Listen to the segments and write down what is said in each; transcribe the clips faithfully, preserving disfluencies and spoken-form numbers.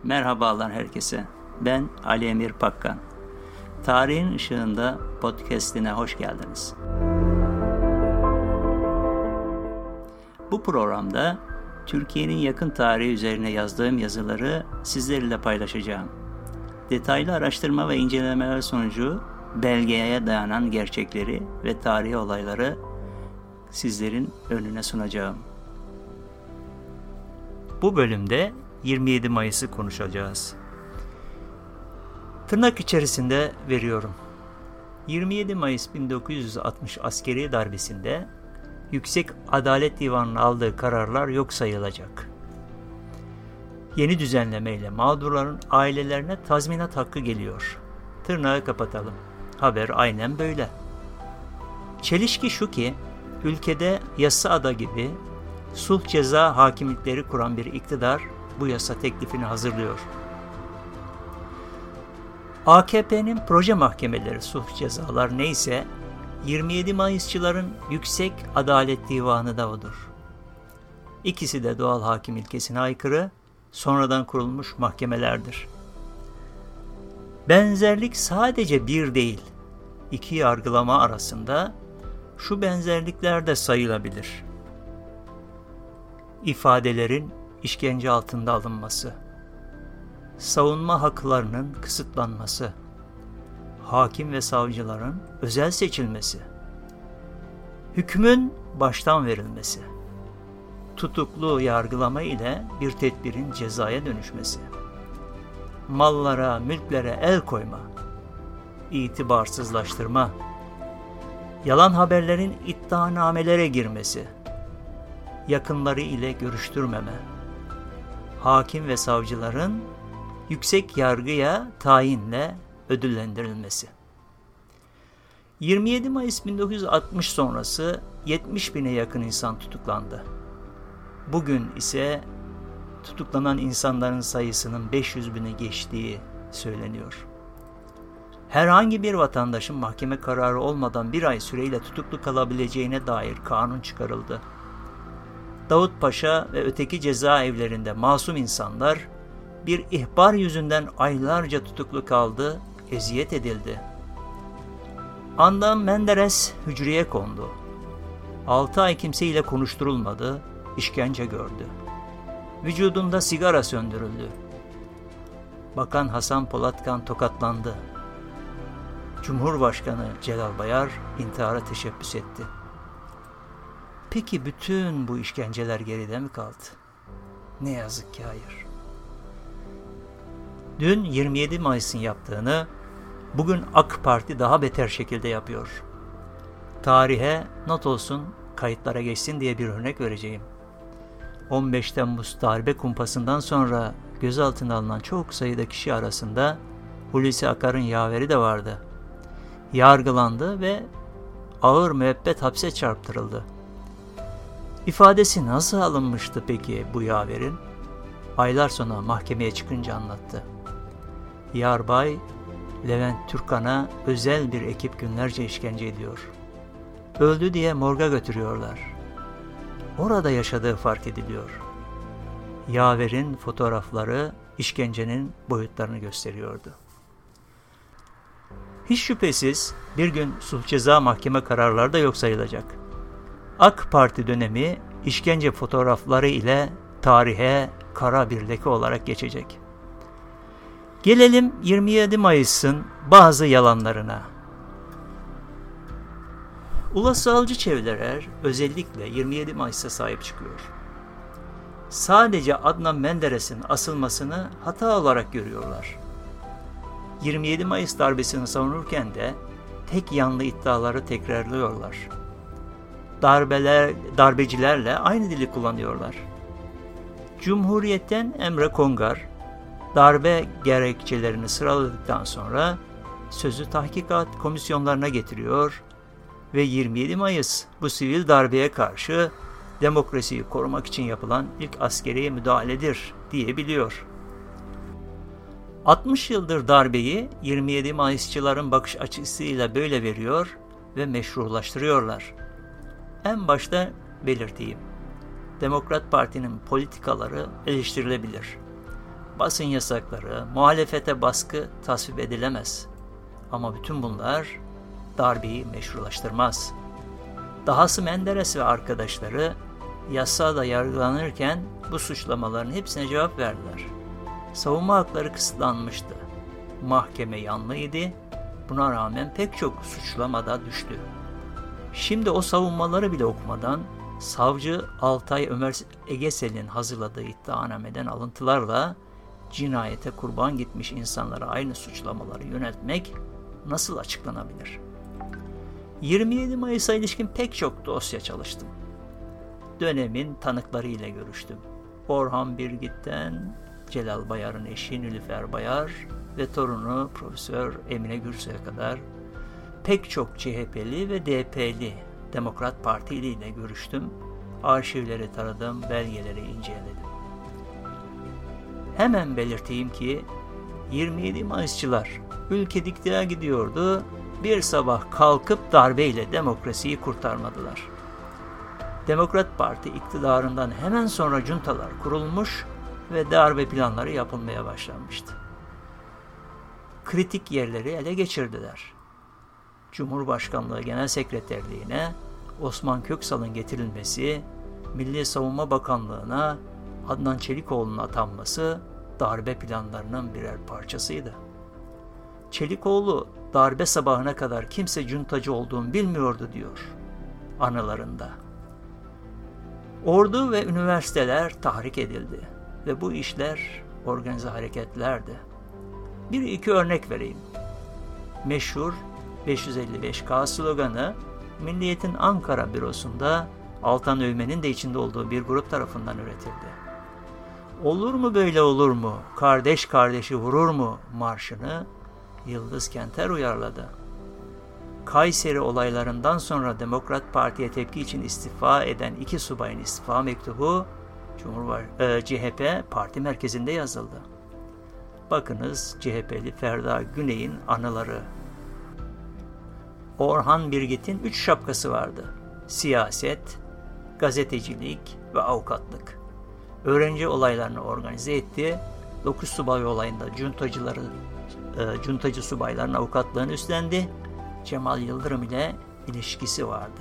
Merhabalar herkese. Ben Ali Emir Pakkan. Tarihin Işığında podcast'ine hoş geldiniz. Bu programda Türkiye'nin yakın tarihi üzerine yazdığım yazıları sizlerle paylaşacağım. Detaylı araştırma ve incelemeler sonucu belgeye dayanan gerçekleri ve tarihi olayları sizlerin önüne sunacağım. Bu bölümde yirmi yedi Mayıs'ı konuşacağız. Tırnak içerisinde veriyorum. yirmi yedi Mayıs bin dokuz yüz altmış askeri darbesinde Yüksek Adalet Divanı'nın aldığı kararlar yok sayılacak. Yeni düzenlemeyle mağdurların ailelerine tazminat hakkı geliyor. Tırnağı kapatalım. Haber aynen böyle. Çelişki şu ki, ülkede Yassıada gibi sulh ceza hakimlikleri kuran bir iktidar bu yasa teklifini hazırlıyor. A K P'nin proje mahkemeleri sulh cezalar neyse, yirmi yedi Mayısçıların Yüksek Adalet Divanı da odur. İkisi de doğal hakim ilkesine aykırı, sonradan kurulmuş mahkemelerdir. Benzerlik sadece bir değil, iki yargılama arasında şu benzerlikler de sayılabilir. İfadelerin işkence altında alınması, savunma haklarının kısıtlanması, hakim ve savcıların özel seçilmesi, hükmün baştan verilmesi, tutuklu yargılama ile bir tedbirin cezaya dönüşmesi, mallara, mülklere el koyma, itibarsızlaştırma, yalan haberlerin iddianamelere girmesi, yakınları ile görüştürmeme, hakim ve savcıların yüksek yargıya tayinle ödüllendirilmesi. yirmi yedi Mayıs bin dokuz yüz altmış sonrası yetmiş bine yakın insan tutuklandı. Bugün ise tutuklanan insanların sayısının beş yüz bine geçtiği söyleniyor. Herhangi bir vatandaşın mahkeme kararı olmadan bir ay süreyle tutuklu kalabileceğine dair kanun çıkarıldı. Davutpaşa ve öteki cezaevlerinde masum insanlar bir ihbar yüzünden aylarca tutuklu kaldı, eziyet edildi. Adnan Menderes hücreye kondu. Altı ay kimseyle konuşturulmadı, işkence gördü. Vücudunda sigara söndürüldü. Bakan Hasan Polatkan tokatlandı. Cumhurbaşkanı Celal Bayar intihara teşebbüs etti. Peki bütün bu işkenceler geride mi kaldı? Ne yazık ki hayır. Dün yirmi yedi Mayıs'ın yaptığını bugün AK Parti daha beter şekilde yapıyor. Tarihe not olsun, kayıtlara geçsin diye bir örnek vereceğim. on beş Temmuz darbe kumpasından sonra gözaltına alınan çok sayıda kişi arasında Hulusi Akar'ın yaveri de vardı. Yargılandı ve ağır müebbet hapse çarptırıldı. İfadesi nasıl alınmıştı peki bu yaverin? Aylar sonra mahkemeye çıkınca anlattı. Yarbay Levent Türkan'a özel bir ekip günlerce işkence ediyor. Öldü diye morga götürüyorlar. Orada yaşadığı fark ediliyor. Yaverin fotoğrafları işkencenin boyutlarını gösteriyordu. Hiç şüphesiz bir gün sulh ceza mahkeme kararları da yok sayılacak. AK Parti dönemi işkence fotoğrafları ile tarihe kara bir leke olarak geçecek. Gelelim yirmi yedi Mayıs'ın bazı yalanlarına. Ulusalcı çevreler özellikle yirmi yedi Mayıs'a sahip çıkıyor. Sadece Adnan Menderes'in asılmasını hata olarak görüyorlar. yirmi yedi Mayıs darbesini savunurken de tek yanlı iddiaları tekrarlıyorlar. Darbeler, darbecilerle aynı dili kullanıyorlar. Cumhuriyet'ten Emre Kongar, darbe gerekçelerini sıraladıktan sonra sözü tahkikat komisyonlarına getiriyor ve yirmi yedi Mayıs bu sivil darbeye karşı demokrasiyi korumak için yapılan ilk askeri müdahaledir diyebiliyor. altmış yıldır darbeyi yirmi yedi Mayısçıların bakış açısıyla böyle veriyor ve meşrulaştırıyorlar. En başta belirteyim. Demokrat Parti'nin politikaları eleştirilebilir. basın yasakları, muhalefete baskı tasvip edilemez. Ama bütün bunlar darbeyi meşrulaştırmaz. Dahası Menderes ve arkadaşları yasada yargılanırken bu suçlamaların hepsine cevap verdiler. Savunma hakları kısıtlanmıştı. Mahkeme yanlıydı. Buna rağmen pek çok suçlama da düştü. Şimdi o savunmaları bile okumadan savcı Altay Ömer Egesel'in hazırladığı iddianameden alıntılarla cinayete kurban gitmiş insanlara aynı suçlamaları yöneltmek nasıl açıklanabilir? yirmi yedi Mayıs'a ilişkin pek çok dosya çalıştım. Dönemin tanıkları ile görüştüm. Orhan Birgit'ten Celal Bayar'ın eşi Nilüfer Bayar ve torunu Profesör Emine Gürsoy'a kadar pek çok C H P'li ve D P'li Demokrat Partili ile görüştüm. Arşivleri taradım, belgeleri inceledim. Hemen belirteyim ki yirmi yedi Mayısçılar ülke dikteye gidiyordu. Bir sabah kalkıp darbeyle demokrasiyi kurtarmadılar. Demokrat Parti iktidarından hemen sonra juntalar kurulmuş ve darbe planları yapılmaya başlanmıştı. Kritik yerleri ele geçirdiler. Cumhurbaşkanlığı Genel Sekreterliğine Osman Köksal'ın getirilmesi, Milli Savunma Bakanlığı'na Adnan Çelikoğlu'nun atanması darbe planlarının birer parçasıydı. Çelikoğlu darbe sabahına kadar kimse cuntacı olduğunu bilmiyordu diyor anılarında. Ordu ve üniversiteler tahrik edildi ve bu işler organize hareketlerdi. Bir iki örnek vereyim. Meşhur beş yüz elli beş K sloganı Milliyet'in Ankara bürosunda Altan Öğmen'in de içinde olduğu bir grup tarafından üretildi. Olur mu böyle olur mu, kardeş kardeşi vurur mu marşını Yıldız Kenter uyarladı. Kayseri olaylarından sonra Demokrat Parti'ye tepki için istifa eden iki subayın istifa mektubu Cumhurbaş- e, C H P Parti merkezinde yazıldı. Bakınız C H P'li Ferda Güney'in anıları. Orhan Birgit'in üç şapkası vardı. Siyaset, gazetecilik ve avukatlık. Öğrenci olaylarını organize etti. dokuz subay olayında cuntacıları, e, cuntacı subayların avukatlığını üstlendi. Cemal Yıldırım ile ilişkisi vardı.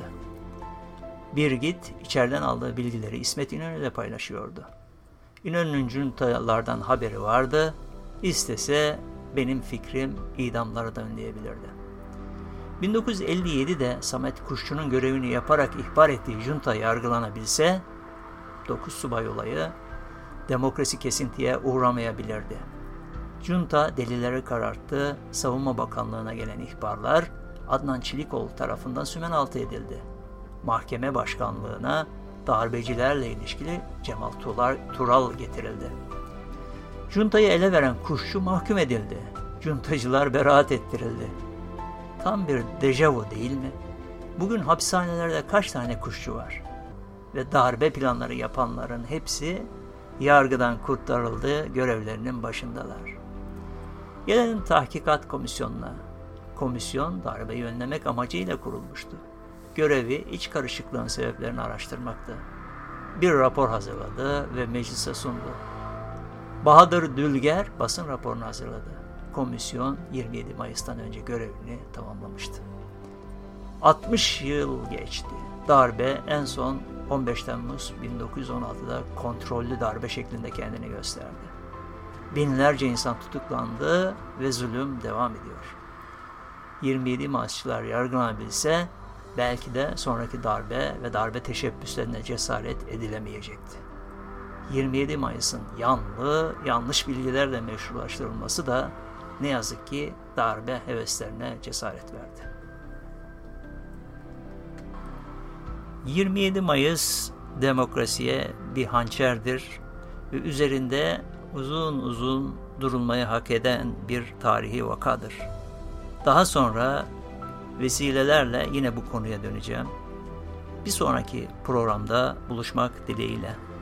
Birgit içeriden aldığı bilgileri İsmet İnönü ile paylaşıyordu. İnönü'nün cuntalardan haberi vardı. İstese benim fikrim idamları da önleyebilirdi. bin dokuz yüz elli yedi'de Samet Kuşçu'nun görevini yaparak ihbar ettiği junta yargılanabilse dokuz subay olayı demokrasi kesintiye uğramayabilirdi. Junta delilleri kararttı, Savunma Bakanlığı'na gelen ihbarlar Adnan Çelikoğlu tarafından sümenaltı edildi. Mahkeme başkanlığına darbecilerle ilişkili Cemal Tural getirildi. Juntayı ele veren Kuşçu mahkum edildi. Juntacılar beraat ettirildi. Tam bir dejavu değil mi? Bugün hapishanelerde kaç tane kuşçu var? Ve darbe planları yapanların hepsi yargıdan kurtarıldı, görevlerinin başındalar. Gelelim tahkikat komisyonuna. Komisyon darbeyi önlemek amacıyla kurulmuştu. Görevi iç karışıklığın sebeplerini araştırmaktı. Bir rapor hazırladı ve meclise sundu. Bahadır Dülger basın raporunu hazırladı. Komisyon yirmi yedi Mayıs'tan önce görevini tamamlamıştı. altmış yıl geçti. Darbe en son on beş Temmuz bin dokuz yüz on altı'da kontrollü darbe şeklinde kendini gösterdi. Binlerce insan tutuklandı ve zulüm devam ediyor. yirmi yedi Mayısçılar yargılanabilse belki de sonraki darbe ve darbe teşebbüslerine cesaret edilemeyecekti. yirmi yedi Mayıs'ın yanlı, yanlış bilgilerle meşrulaştırılması da ne yazık ki darbe heveslerine cesaret verdi. yirmi yedi Mayıs demokrasiye bir hançerdir ve üzerinde uzun uzun durulmayı hak eden bir tarihi vakadır. Daha sonra vesilelerle yine bu konuya döneceğim. Bir sonraki programda buluşmak dileğiyle.